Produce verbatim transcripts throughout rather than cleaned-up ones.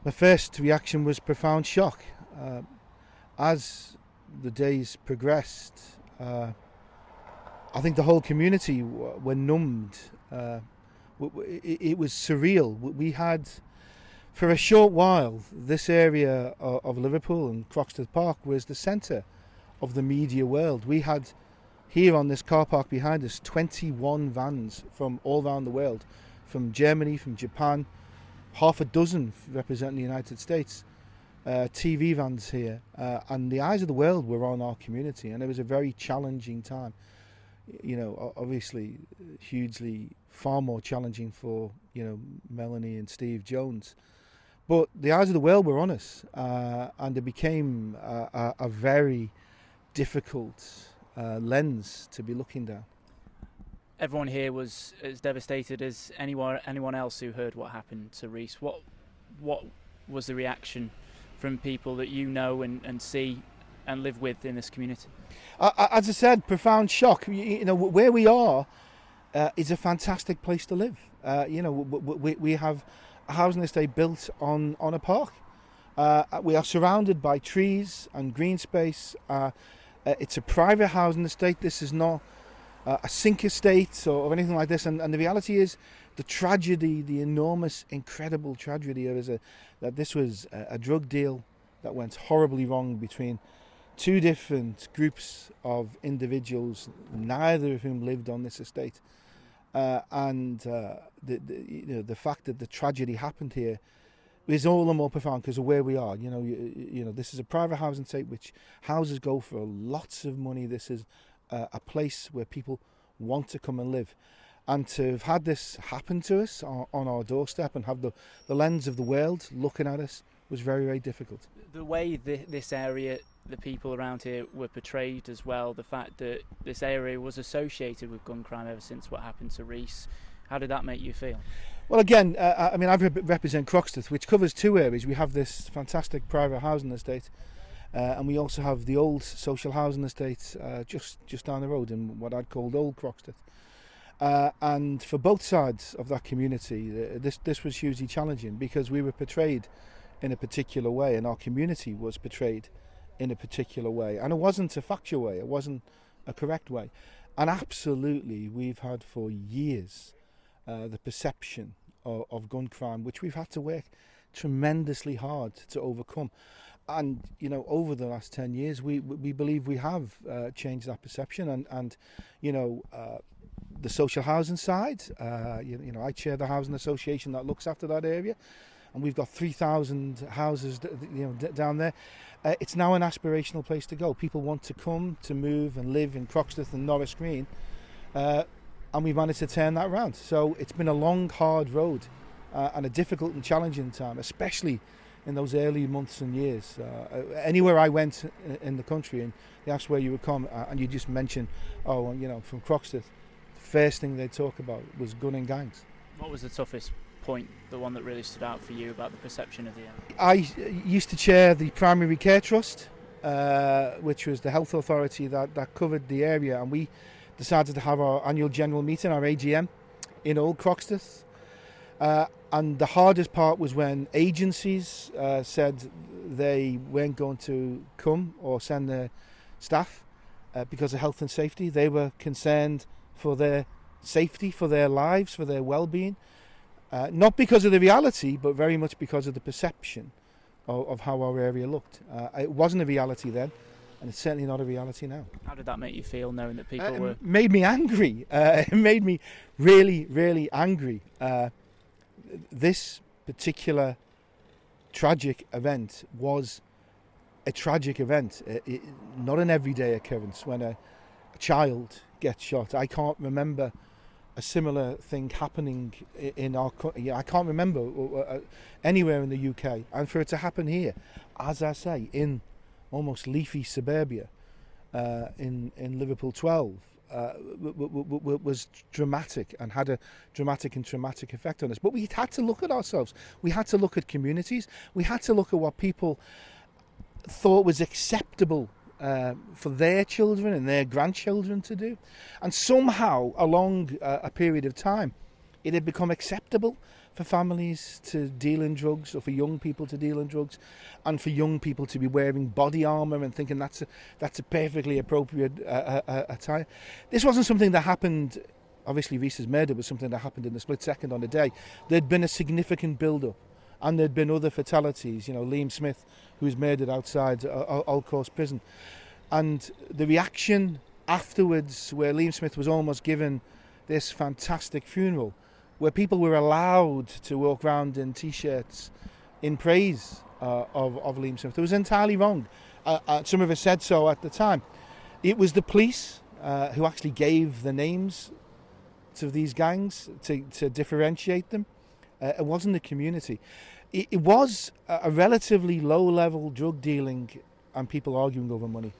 My first reaction was profound shock. Uh, as the days progressed, uh, I think the whole community w- were numbed. Uh, w- w- it, it was surreal. We had, for a short while, this area of, of Liverpool and Croxteth Park was the centre of the media world. We had here on this car park behind us twenty-one vans from all around the world, from Germany, from Japan, half a dozen representing the United States, uh, T V vans here, uh, and the eyes of the world were on our community, and it was a very challenging time. You know, obviously, hugely far more challenging for, you know, Melanie and Steve Jones, but the eyes of the world were on us, uh, and it became a, a, a very difficult uh, lens to be looking down. Everyone here was as devastated as anyone anyone else who heard what happened to Reece. What what was the reaction from people that you know and, and see and live with in this community? Uh, as I said, profound shock. You, you know, where we are uh, is a fantastic place to live. Uh, you know, we, we have a housing estate built on, on a park. Uh, we are surrounded by trees and green space. Uh, uh, it's a private housing estate. This is not uh, a sink estate or, or anything like this. And, and the reality is the tragedy, the enormous, incredible tragedy is a, that this was a, a drug deal that went horribly wrong between two different groups of individuals, neither of whom lived on this estate. Uh, and uh, the, the, you know, the fact that the tragedy happened here is all the more profound because of where we are. You know, you, you know, this is a private housing estate which houses go for lots of money. This is uh, a place where people want to come and live. And to have had this happen to us on, on our doorstep and have the, the lens of the world looking at us was very, very difficult. The way the, this area, the people around here were portrayed as well, the fact that this area was associated with gun crime ever since what happened to Reece, how did that make you feel? Well, again, uh, I mean, I represent Croxteth, which covers two areas. We have this fantastic private housing estate, uh, and we also have the old social housing estate uh, just, just down the road in what I'd call Old Croxteth. Uh, and for both sides of that community, uh, this, this was hugely challenging because we were portrayed in a particular way, and our community was portrayed in a particular way. And it wasn't a factual way, it wasn't a correct way. And absolutely, we've had for years uh, the perception of, of gun crime, which we've had to work tremendously hard to overcome. And, you know, over the last ten years, we we believe we have uh, changed that perception. And, and you know, uh, the social housing side, uh, you, you know, I chair the housing association that looks after that area. And we've got three thousand houses, you know, down there. Uh, it's now an aspirational place to go. People want to come to move and live in Croxteth and Norris Green, uh, and we've managed to turn that around. So it's been a long, hard road uh, and a difficult and challenging time, especially in those early months and years. Uh, anywhere I went in the country, and they asked where you would come, uh, and you just mentioned, oh, you know, from Croxteth, the first thing they'd talk about was gun and gangs. What was the toughest point, the one that really stood out for you about the perception of the area? I used to chair the Primary Care Trust, uh, which was the health authority that, that covered the area, and we decided to have our annual general meeting, our A G M, in Old Croxteth. Uh, and the hardest part was when agencies uh, said they weren't going to come or send their staff uh, because of health and safety. They were concerned for their safety, for their lives, for their well-being. Uh, not because of the reality, but very much because of the perception of, of how our area looked. Uh, it wasn't a reality then, and it's certainly not a reality now. How did that make you feel, knowing that people uh, were... It made me angry. Uh, it made me really, really angry. Uh, this particular tragic event was a tragic event, it, it, not an everyday occurrence when a, a child gets shot. I can't remember a similar thing happening in our country. I can't remember uh, anywhere in the U K, and for it to happen here, as I say, in almost leafy suburbia, uh, in in Liverpool twelve, uh, w- w- w- was dramatic and had a dramatic and traumatic effect on us. But we had to look at ourselves. We had to look at communities. We had to look at what people thought was acceptable Uh, for their children and their grandchildren to do. And somehow, along uh, a period of time, it had become acceptable for families to deal in drugs, or for young people to deal in drugs, and for young people to be wearing body armour and thinking that's a, that's a perfectly appropriate uh, uh, attire. This wasn't something that happened. Obviously, Rhys's murder was something that happened in the split second on the day. There'd been a significant build-up, and there'd been other fatalities. You know, Liam Smith, who was murdered outside uh, Old Course Prison, and the reaction afterwards, where Liam Smith was almost given this fantastic funeral, where people were allowed to walk around in T-shirts in praise uh, of, of Liam Smith. It was entirely wrong. Uh, uh, some of us said so at the time. It was the police uh, who actually gave the names to these gangs to, to differentiate them. Uh, it wasn't the community. It, it was a, a relatively low-level drug dealing and people arguing over money.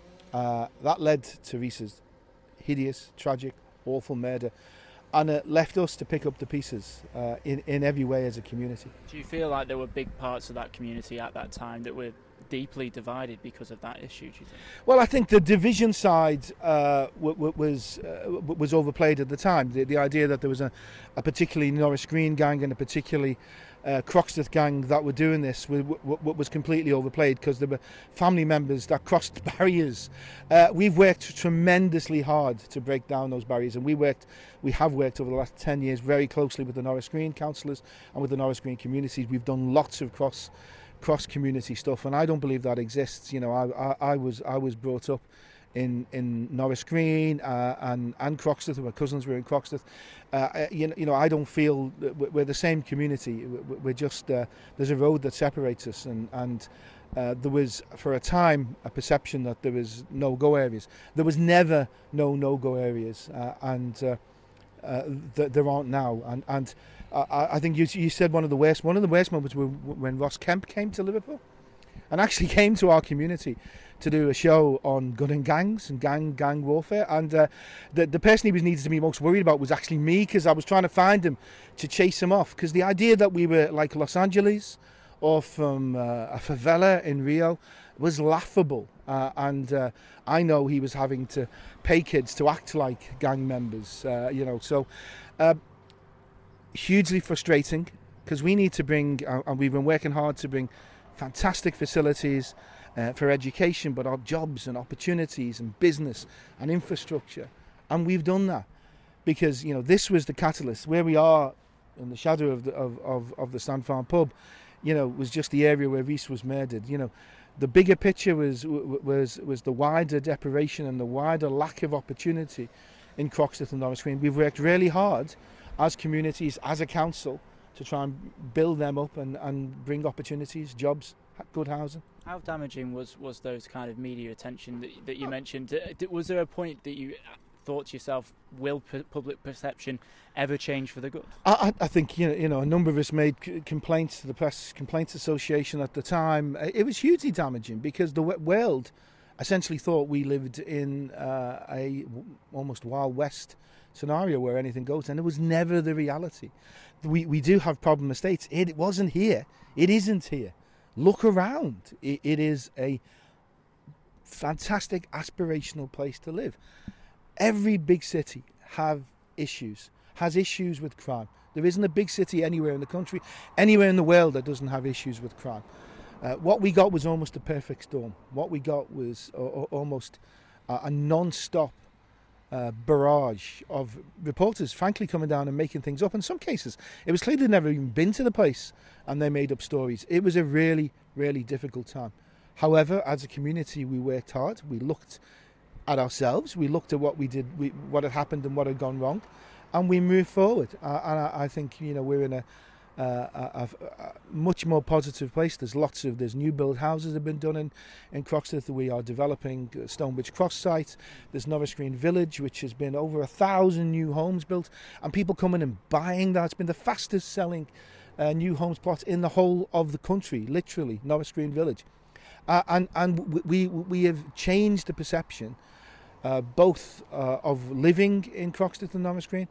Uh, that led to Rhys's hideous, tragic, awful murder, and it left us to pick up the pieces uh, in, in every way as a community. Do you feel like there were big parts of that community at that time that were deeply divided because of that issue, do you think? Well, I think the division side uh, w- w- was uh, w- was overplayed at the time. The, the idea that there was a, a particularly Norris Green gang and a particularly uh, Croxteth gang that were doing this w- w- was completely overplayed, because there were family members that crossed barriers. Uh, we've worked tremendously hard to break down those barriers, and we worked, we have worked over the last ten years very closely with the Norris Green councillors and with the Norris Green communities. We've done lots of cross cross community stuff, and I don't believe that exists. You know, I, I, I was I was brought up in in Norris Green uh, and and Croxteth. My cousins were in Croxteth. Uh, you know, you know, I don't feel that we're the same community. We're just uh, there's a road that separates us, and and uh, there was for a time a perception that there was no-go areas. There was never no no-go areas, uh, and uh, uh, th- there aren't now. And and uh, I think you you said one of the worst one of the worst moments were when Ross Kemp came to Liverpool, and actually came to our community to do a show on gun and gangs and gang gang warfare. And uh, the the person he was needed to be most worried about was actually me, because I was trying to find him to chase him off. Because the idea that we were like Los Angeles or from uh, a favela in Rio was laughable. Uh, and uh, I know he was having to pay kids to act like gang members. Uh, you know, so uh, hugely frustrating, because we need to bring, uh, and we've been working hard to bring fantastic facilities uh, for education, but our jobs and opportunities and business and infrastructure, and we've done that because, you know, this was the catalyst. Where we are in the shadow of the of, of, of the Stand Farm pub, you know, was just the area where Rhys was murdered. You know, the bigger picture was was was the wider deprivation and the wider lack of opportunity in Croxteth and Norris Green. We've worked really hard as communities, as a council, to try and build them up and, and bring opportunities, jobs, good housing. How damaging was, was those kind of media attention that, that you mentioned? Was there a point that you thought to yourself, will p- public perception ever change for the good? I, I think, you know, you know, a number of us made c- complaints to the Press Complaints Association at the time. It was hugely damaging, because the world essentially thought we lived in uh, a almost Wild West scenario where anything goes, and it was never the reality. We we do have problem estates. It wasn't here. It isn't here. Look around. It, it is a fantastic, aspirational place to live. Every big city have issues, has issues with crime. There isn't a big city anywhere in the country, anywhere in the world that doesn't have issues with crime. Uh, what we got was almost a perfect storm. What we got was uh, almost uh, a non-stop Uh, barrage of reporters, frankly, coming down and making things up. In some cases, it was clear they'd never even been to the place, and they made up stories. It was a really, really difficult time. However, as a community, we worked hard. We looked at ourselves. We looked at what we did, we, what had happened, and what had gone wrong, and we moved forward. Uh, and I, I think, you know, we're in a Uh, a, a, a much more positive place. There's lots of there's new build houses that have been done in in Croxteth. We are developing Stonebridge Cross site. There's Norris Green Village, which has been over a thousand new homes built, and people coming and buying that. It's been the fastest selling uh, new homes plot in the whole of the country, literally, Norris Green Village. Uh, and and we we have changed the perception uh, both uh, of living in Croxteth and Norris Green,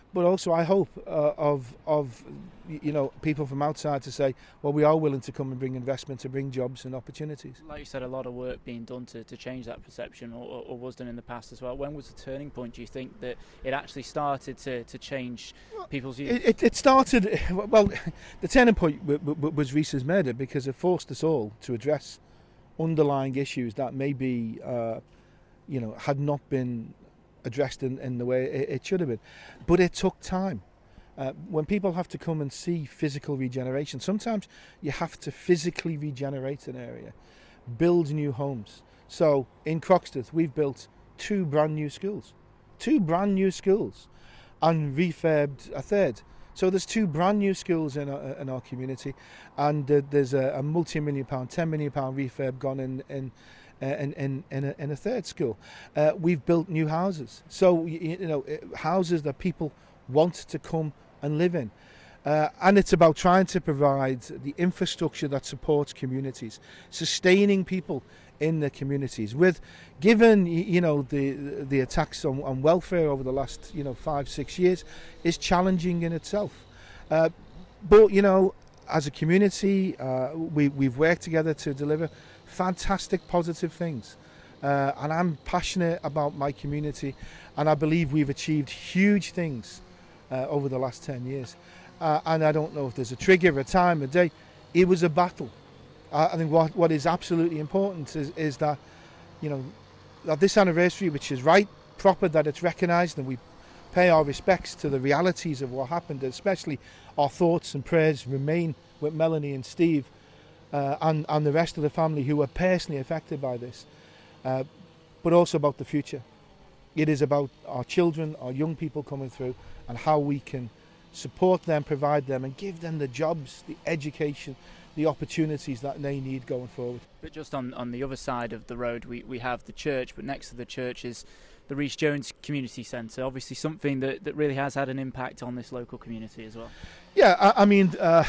but also I hope uh, of of you know people from outside to say, well, we are willing to come and bring investment, to bring jobs and opportunities. Like you said, a lot of work being done to, to change that perception, or, or was done in the past as well. When was the turning point, do you think, that it actually started to, to change people's views? It, it, it started, well, the turning point w- w- was Rees's murder, because it forced us all to address underlying issues that maybe, uh, you know, had not been addressed in, in the way it, it should have been. But it took time. Uh, when people have to come and see physical regeneration, sometimes you have to physically regenerate an area, build new homes. So in Croxteth, we've built two brand new schools, two brand new schools, and refurbed a third. So there's two brand new schools in our, in our community, and uh, there's a, a multi-million pound, ten million pound refurb gone in in uh, in, in, in, a, in a third school. Uh, we've built new houses, so you, you know houses that people want to come and live in. Uh, and it's about trying to provide the infrastructure that supports communities, sustaining people in the communities. With, given you know the the attacks on, on welfare over the last you know five six years, is challenging in itself. Uh, but you know, as a community, uh, we we've worked together to deliver fantastic positive things, uh, and I'm passionate about my community, and I believe we've achieved huge things uh, over the last ten years. Uh, and I don't know if there's a trigger, a time, a day. It was a battle. Uh, I think what what is absolutely important is, is that, you know, that this anniversary, which is right, proper, that it's recognised, and we pay our respects to the realities of what happened, especially our thoughts and prayers remain with Melanie and Steve uh, and, and the rest of the family who were personally affected by this, uh, but also about the future. It is about our children, our young people coming through, and how we can support them, provide them, and give them the jobs, the education, the opportunities that they need going forward. But just on, on the other side of the road, we, we have the church, but next to the church is the Rhys Jones Community Centre, obviously something that, that really has had an impact on this local community as well. Yeah, I, I mean, uh,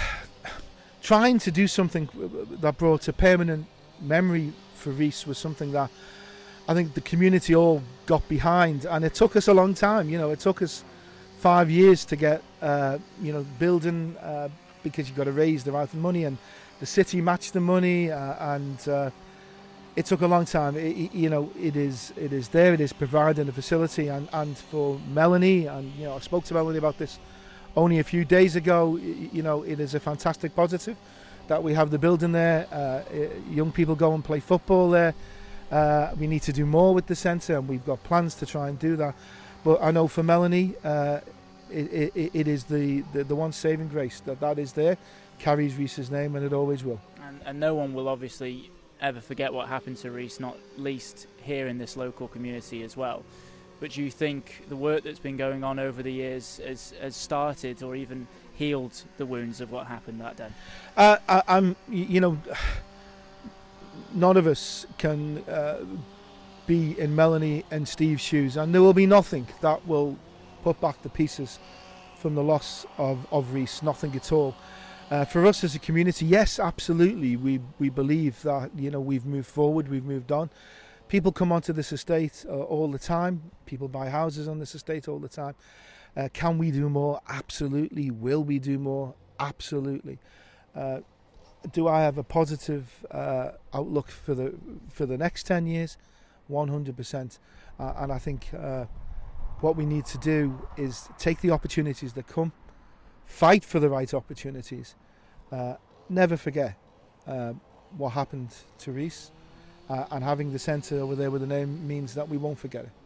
trying to do something that brought a permanent memory for Rhys was something that I think the community all got behind, and it took us a long time. You know, it took us five years to get, uh, you know, building, uh, because you've got to raise the right money, and the city matched the money, uh, and uh, it took a long time. It, you know, it is it is there, it is providing a facility, and, and for Melanie, and you know, I spoke to Melanie about this only a few days ago. You know, it is a fantastic positive that we have the building there. Uh, young people go and play football there. Uh, we need to do more with the centre, and we've got plans to try and do that. But I know for Melanie, uh, it, it, it is the, the, the one saving grace that that is there, carries Rhys's name, and it always will. And, and no one will obviously ever forget what happened to Rhys, not least here in this local community as well. But do you think the work that's been going on over the years has, has started or even healed the wounds of what happened that day? Uh, I, I'm, you know, none of us can uh, be in Melanie and Steve's shoes, and there will be nothing that will put back the pieces from the loss of, of Rhys, nothing at all. Uh, for us as a community, yes, absolutely, we we believe that, you know, we've moved forward, we've moved on. People come onto this estate uh, all the time, people buy houses on this estate all the time. Uh, can we do more? Absolutely. Will we do more? Absolutely. Uh, do I have a positive uh, outlook for the for the next ten years? one hundred percent. Uh, and I think uh, what we need to do is take the opportunities that come, fight for the right opportunities, uh, never forget uh, what happened to Rhys, uh, and having the centre over there with the name means that we won't forget it.